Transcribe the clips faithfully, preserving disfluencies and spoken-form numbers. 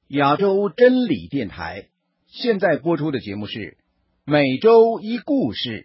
亚洲真理电台，现在播出的节目是每周一故事。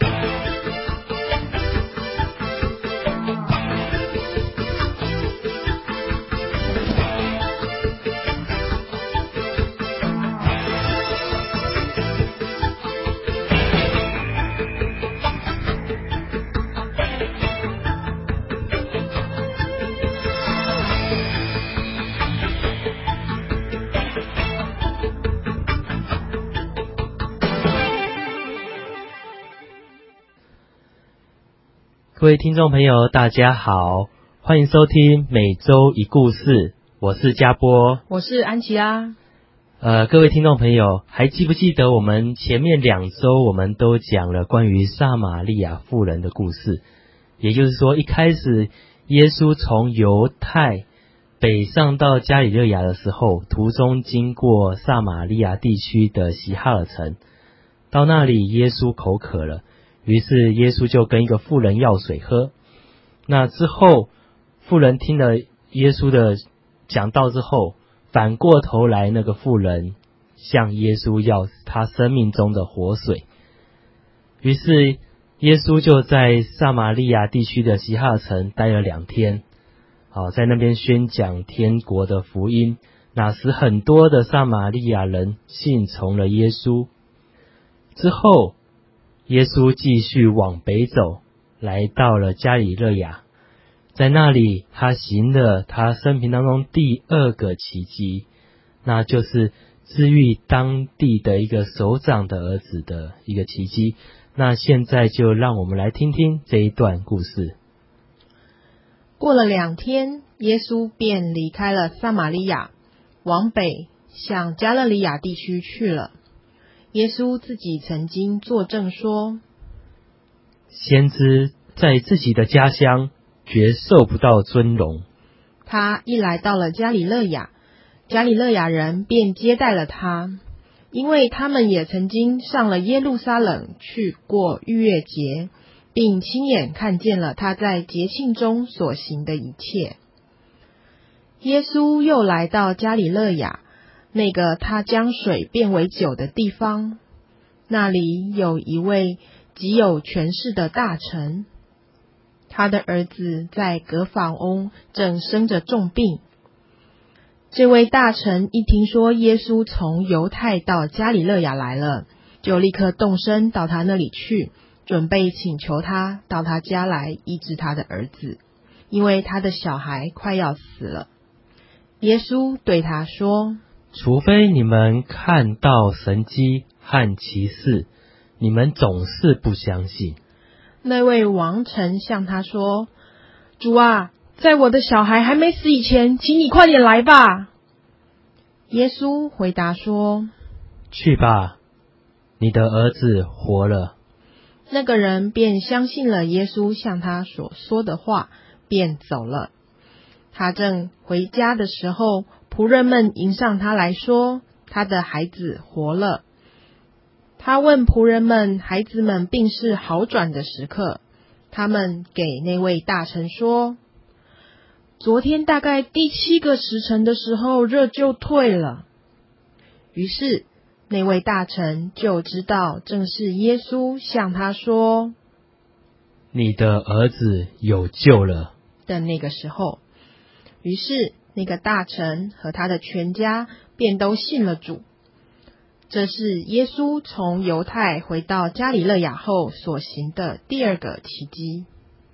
各位听众朋友大家好，欢迎收听每周一故事，我是嘉波， 我是安琪拉。 呃，各位听众朋友还记不记得我们前面两周我们都讲了关于撒玛利亚妇人的故事，也就是说一开始耶稣从犹太北上到加里肋亚的时候，途中经过撒玛利亚地区的西哈尔城，到那里耶稣口渴了，于是耶稣就跟一个妇人要水喝。那之后妇人听了耶稣的讲道之后，反过头来那个妇人向耶稣要他生命中的活水。于是耶稣就在撒玛利亚地区的西哈尔城待了两天，好，在那边宣讲天国的福音，那使很多的撒玛利亚人信从了耶稣。之后耶稣继续往北走，来到了加里肋亚，在那里他行了他生平当中第二个奇迹，那就是治愈当地的一个首长的儿子的一个奇迹。那现在就让我们来听听这一段故事。 过了两天，耶稣便离开了撒玛利亚，往北向加勒里亚地区去了。耶稣自己曾经作证说， 先知在自己的家乡绝受不到尊荣。 他一来到了加里肋亚，加里肋亚人便接待了他，因为他们也曾经上了耶路撒冷去过逾越节，并亲眼看见了他在节庆中所行的一切。耶稣又来到加里肋亚，那个他将水变为酒的地方，那里有一位极有权势的大臣，他的儿子在革法翁正生着重病。这位大臣一听说耶稣从犹太到加里肋亚来了，就立刻动身到他那里去，准备请求他到他家来医治他的儿子，因为他的小孩快要死了。耶稣对他说， 除非你们看到神迹和奇事，你们总是不相信。 那位王臣向他说，主啊，在我的小孩还没死以前，请你快点来吧。耶稣回答说， 去吧，你的儿子活了。 那个人便相信了耶稣向他所说的话，便走了。他正回家的时候，仆人们迎上他来说，他的孩子活了。他问仆人们孩子们病势好转的时刻，他们给那位大臣说，昨天大概第七个时辰的时候，热就退了。于是那位大臣就知道正是耶稣向他说， 你的儿子有救了的那个时候。于是那个大臣和他的全家便都信了主。这是耶稣从犹太回到加里肋亚后所行的第二个奇迹。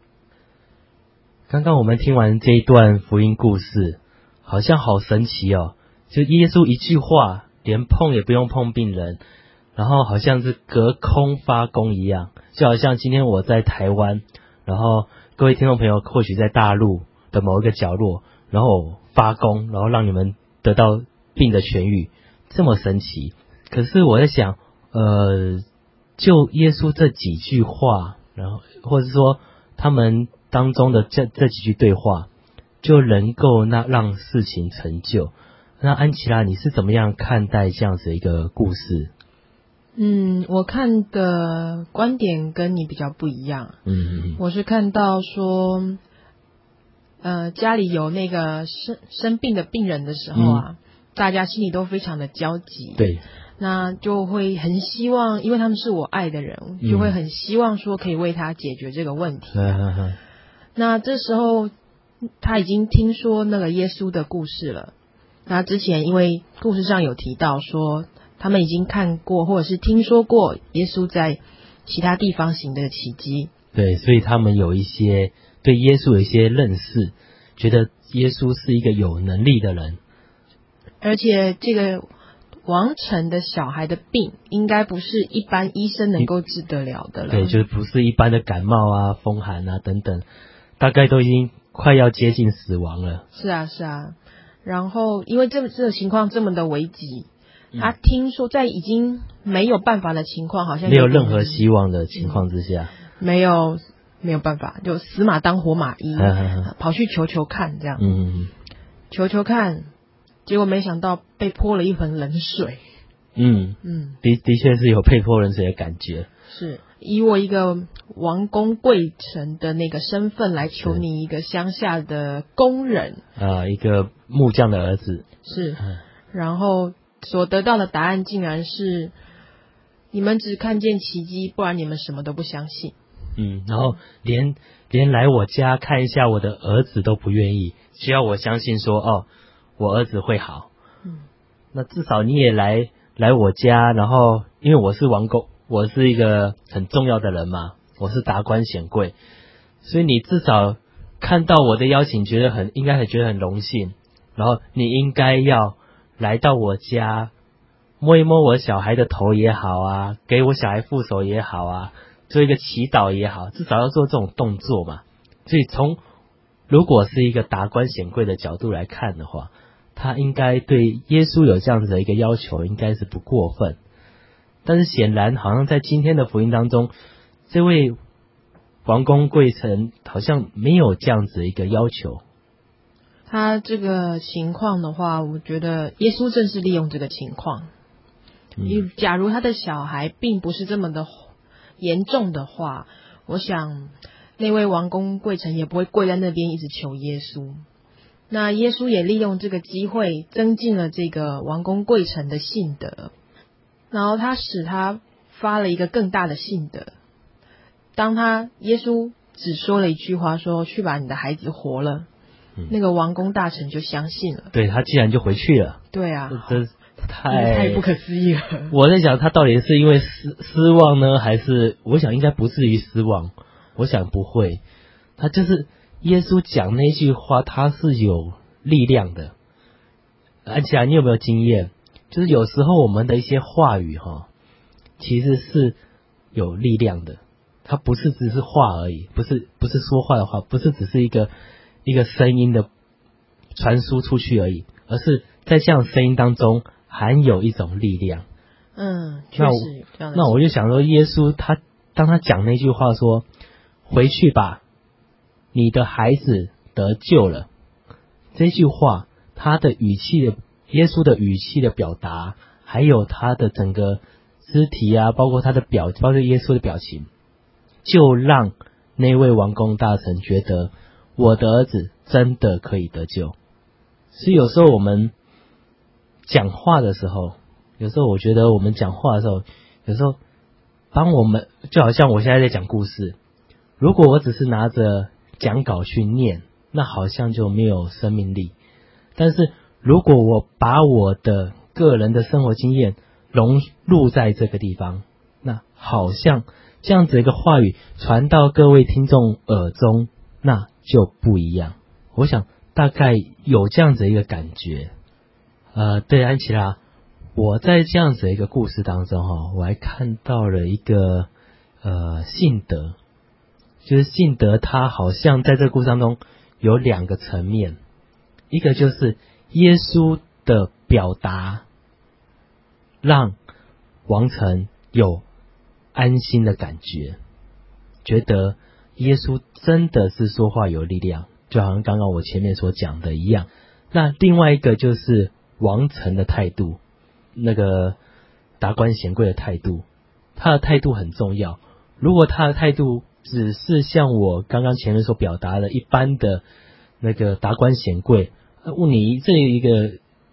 刚刚我们听完这一段福音故事，好像好神奇哦，就耶稣一句话，连碰也不用碰病人，然后好像是隔空发功一样，就好像今天我在台湾，然后各位听众朋友或许在大陆的某一个角落，然后发功，然后让你们得到病的痊愈，这么神奇。可是我在想，呃，就耶稣这几句话，然后或者说他们当中的这这几句对话，就能够那让事情成就。那安琪拉，你是怎么样看待这样子一个故事？ 嗯，我看的观点跟你比较不一样。 嗯， 我是看到说，呃，家里有那个生生病的病人的时候啊，嗯、 大家心里都非常的焦急。 对， 那就会很希望，因为他们是我爱的人，就会很希望说可以为他解决这个问题。 嗯、 那这时候他已经听说那个耶稣的故事了。那之前因为故事上有提到说，他们已经看过或者是听说过耶稣在其他地方行的奇迹。 对，所以他们有一些对耶稣有一些认识，觉得耶稣是一个有能力的人。 而且这个王城的小孩的病应该不是一般医生能够治得了的了。 对，就是不是一般的感冒啊、风寒啊等等，大概都已经快要接近死亡了。 是啊是啊，然后因为这这个情况这么的危急，他听说在已经没有办法的情况，好像没有任何希望的情况之下， 嗯、没有没有办法，就死马当活马医，跑去求求看这样， 嗯， 求求看。结果没想到被泼了一盆冷水。 嗯嗯，的的确是有被泼冷水的感觉。 是以我一个王公贵臣的那个身份来求你一个乡下的工人啊、呃，一个木匠的儿子。 是，然后所得到的答案竟然是你们只看见奇迹，不然你们什么都不相信。 嗯，然后连连来我家看一下我的儿子都不愿意，需要我相信说哦。我儿子会好，嗯，那至少你也来来我家，然后因为我是王公，我是一个很重要的人嘛，我是达官显贵，所以你至少看到我的邀请，觉得很应该很觉得很荣幸，然后你应该要来到我家，摸一摸我小孩的头也好啊，给我小孩覆手也好啊，做一个祈祷也好，至少要做这种动作嘛。所以从如果是一个达官显贵的角度来看的话，他应该对耶稣有这样子的一个要求，应该是不过分。但是显然好像在今天的福音当中，这位王公贵臣好像没有这样子的一个要求。 他这个情况的话，我觉得耶稣正是利用这个情况。嗯，假如他的小孩并不是这么的严重的话，我想那位王公贵臣也不会跪在那边一直求耶稣。那耶稣也利用这个机会增进了这个王公贵臣的信德，然后他使他发了一个更大的信德。当他耶稣只说了一句话说去把你的孩子活了，嗯、那个王公大臣就相信了。 对，他既然就回去了。 对啊， 这太太不可思议了。 我在想他到底是因为失失望呢，还是我想应该不至于失望，我想不会，他就是耶稣讲那句话，他是有力量的。而且你有没有经验？就是有时候我们的一些话语哈，其实是有力量的。它不是只是话而已，不是不是说话的话，不是只是一个一个声音的传输出去而已，而是在这样声音当中含有一种力量。 嗯，确实有这样的。 那我就想说，耶稣他当他讲那句话说：“回去吧。”你的孩子得救了，这句话他的语气的耶稣的语气的表达，还有他的整个肢体啊，包括他的表包括耶稣的表情，就让那位王公大臣觉得我的儿子真的可以得救。所以有时候我们讲话的时候，有时候我觉得我们讲话的时候，有时候当我们就好像我现在在讲故事，如果我只是拿着讲稿去念，那好像就没有生命力。但是如果我把我的个人的生活经验融入在这个地方，那好像这样子一个话语传到各位听众耳中，那就不一样。我想大概有这样子一个感觉。呃，对，安琪拉，我在这样子一个故事当中哈，我还看到了一个呃信德。就是信德他好像在这个故事当中有两个层面，一个就是耶稣的表达让王臣有安心的感觉，觉得耶稣真的是说话有力量，就好像刚刚我前面所讲的一样。那另外一个就是王臣的态度，那个达官显贵的态度，他的态度很重要。如果他的态度只是像我刚刚前面所表达的一般的那个达官显贵，问你这一个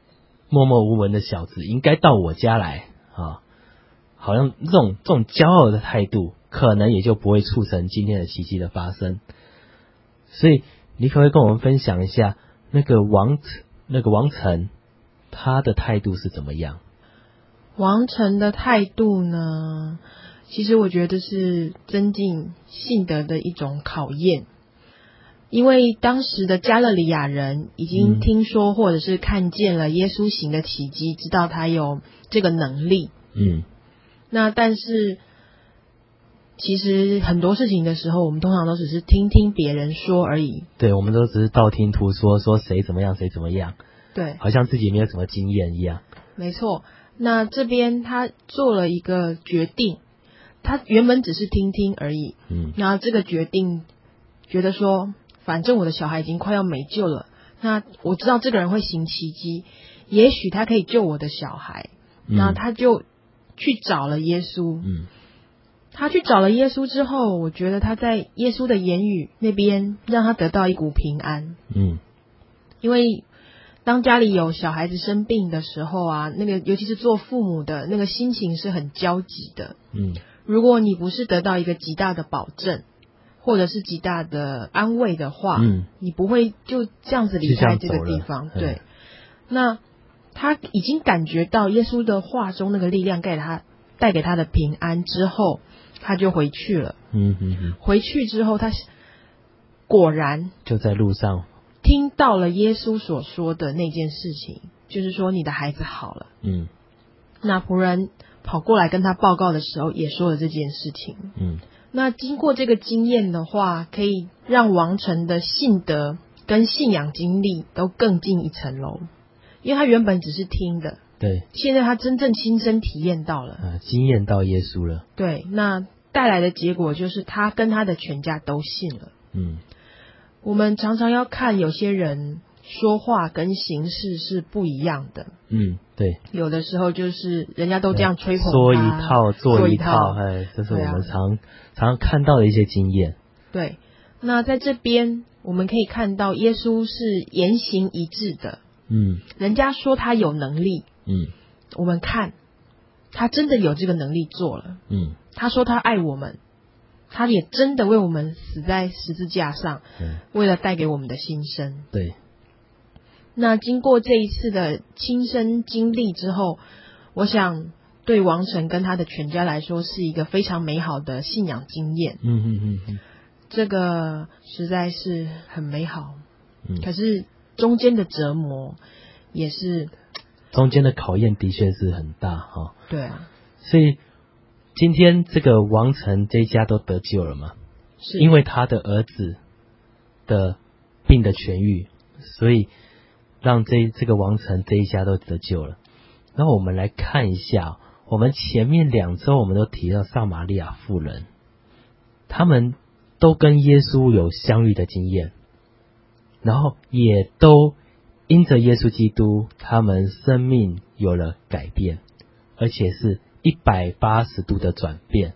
默默无闻的小子应该到我家来啊，好像这种这种骄傲的态度，可能也就不会促成今天的奇迹的发生。所以你可不可以跟我们分享一下那个王那个王晨他的态度是怎么样？ 王晨的态度呢，其实我觉得是增进信德的一种考验。因为当时的加勒里亚人已经听说或者是看见了耶稣行的奇迹，知道他有这个能力。 嗯， 那但是其实很多事情的时候，我们通常都只是听听别人说而已。 对，我们都只是道听途说，说谁怎么样谁怎么样， 对， 好像自己没有什么经验一样。 没错。那这边他做了一个决定，他原本只是听听而已。 嗯， 然后这个决定觉得说，反正我的小孩已经快要没救了，那我知道这个人会行奇迹，也许他可以救我的小孩。 嗯、 然后他就去找了耶稣。 嗯， 他去找了耶稣之后，我觉得他在耶稣的言语那边让他得到一股平安。 嗯， 因为当家里有小孩子生病的时候啊，那个尤其是做父母的那个心情是很焦急的。 嗯， 如果你不是得到一个极大的保证，或者是极大的安慰的话， 嗯， 你不会就这样子离开这个地方。对，那他已经感觉到耶稣的话中那个力量给他带给他的平安之后，他就回去了。 嗯嗯嗯， 回去之后，他果然就在路上听到了耶稣所说的那件事情，就是说你的孩子好了。 嗯， 那仆人跑过来跟他报告的时候，也说了这件事情。 嗯， 那经过这个经验的话，可以让王晨的信德跟信仰经历都更进一层楼，因为他原本只是听的， 对， 现在他真正亲身体验到了， 呃，经验到耶稣了。 对，那带来的结果就是他跟他的全家都信了。 嗯， 我们常常要看有些人说话跟行事是不一样的。 嗯，对， 有的时候就是人家都这样吹捧他， 说一套做一套，哎，这是我对啊们常常看到的一些经验。 对，那在这边我们可以看到耶稣是言行一致的。 嗯， 人家说他有能力， 嗯， 我们看他真的有这个能力做了。 嗯， 他说他爱我们，他也真的为我们死在十字架上， 嗯， 为了带给我们的新生。 对， 那经过这一次的亲身经历之后，我想对王晨跟他的全家来说是一个非常美好的信仰经验。 嗯嗯嗯嗯， 这个实在是很美好。 嗯， 可是中间的折磨也是， 中间的考验的确是很大哈、哦。 对啊， 所以今天这个王晨这一家都得救了嘛？ 是因为他的儿子的病的痊愈，所以让这这个王晨这一家都得救了。然后我们来看一下，我们前面两周我们都提到撒玛利亚妇人，他们都跟耶稣有相遇的经验，然后也都因着耶稣基督，他们生命有了改变，而且是一百八十度的转变。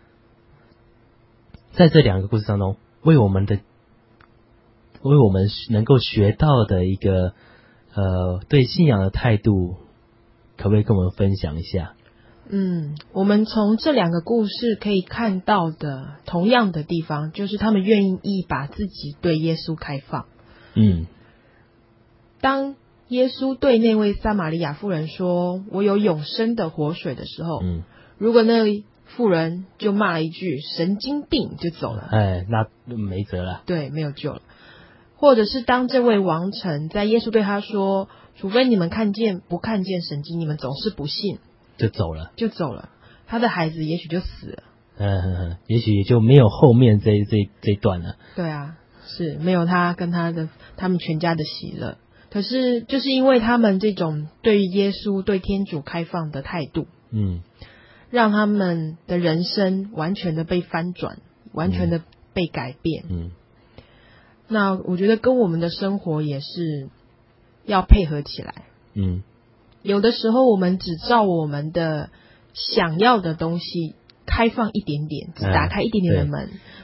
在这两个故事当中，为我们的为我们能够学到的一个呃对信仰的态度，可不可以跟我们分享一下？ 嗯，我们从这两个故事可以看到的同样的地方，就是他们愿意把自己对耶稣开放。 嗯， 当耶稣对那位撒玛利亚妇人说我有永生的活水的时候， 嗯， 如果那位妇人就骂了一句神经病就走了， 哎，那没辙了。 对，没有救了。或者是当这位王臣在耶稣对他说除非你们看见不看见神迹，你们总是不信， 就走了， 就走了，他的孩子也许就死了。 嗯哼哼，也许也就没有后面这这这段了。 对啊，是没有他跟他的他们全家的喜乐。可是就是因为他们这种对于耶稣对天主开放的态度， 嗯， 让他们的人生完全的被翻转，完全的被改变。 嗯， 那我觉得跟我们的生活也是要配合起来。 嗯， 有的时候我们只照我们的想要的东西开放一点点，只打开一点点的门，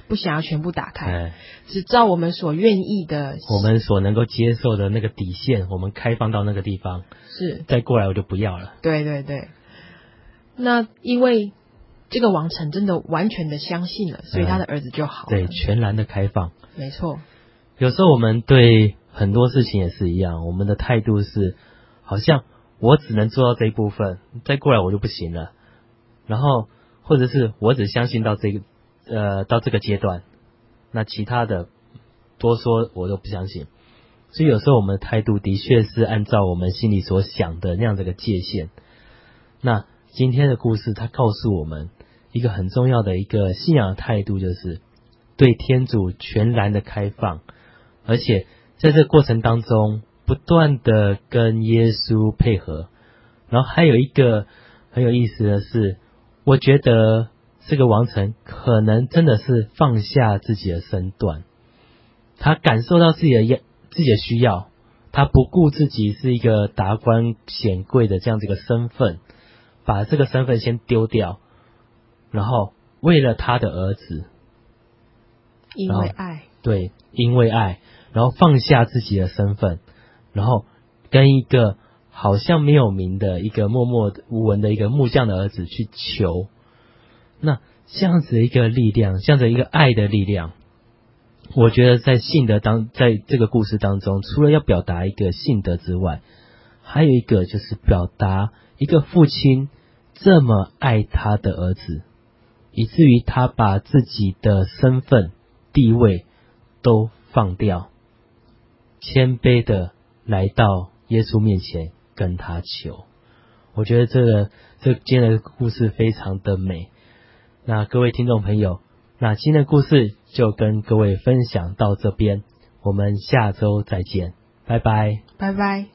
不想要全部打开， 哎， 只照我们所愿意的， 我们所能够接受的那个底线，我们开放到那个地方， 是再过来我就不要了。 对对对。那因为这个王臣真的完全的相信了，所以他的儿子就好了。 对，全然的开放。 没错。 有时候我们对很多事情也是一样，我们的态度是好像我只能做到这一部分，再过来我就不行了。然后或者是我只相信到这个呃到这个阶段，那其他的多说我都不相信。所以有时候我们的态度的确是按照我们心里所想的那样的一个界限。那今天的故事它告诉我们一个很重要的一个信仰的态度，就是对天主全然的开放，而且在这个过程当中不断的跟耶稣配合。然后还有一个很有意思的是，我觉得这个王臣可能真的是放下自己的身段，他感受到自己的自己的需要，他不顾自己是一个达官显贵的这样子一个身份，把这个身份先丢掉，然后为了他的儿子， 因为爱， 对，因为爱，然后放下自己的身份，然后跟一个好像没有名的一个默默无闻的一个木匠的儿子去求。那这样子的一个力量，这样子一个爱的力量，我觉得在信德当在这个故事当中，除了要表达一个信德之外，还有一个就是表达一个父亲这么爱他的儿子，以至于他把自己的身份地位都放掉，谦卑的来到耶稣面前跟他求。我觉得这个这今天的故事非常的美。那各位听众朋友，那今天的故事就跟各位分享到这边，我们下周再见，拜拜， 拜拜。